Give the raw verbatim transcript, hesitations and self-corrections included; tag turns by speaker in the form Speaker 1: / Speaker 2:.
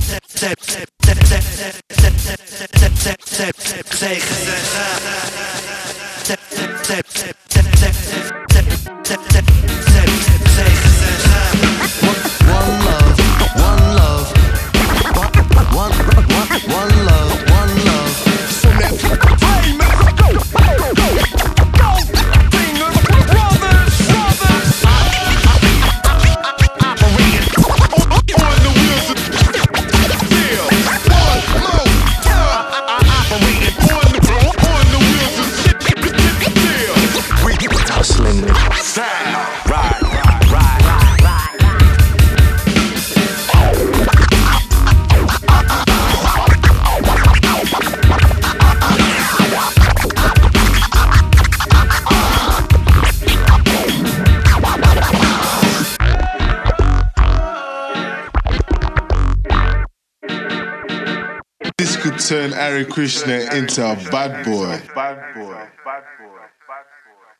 Speaker 1: This could turn Hare Krishna into a bad boy. Bad boy. Bad boy. Bad boy.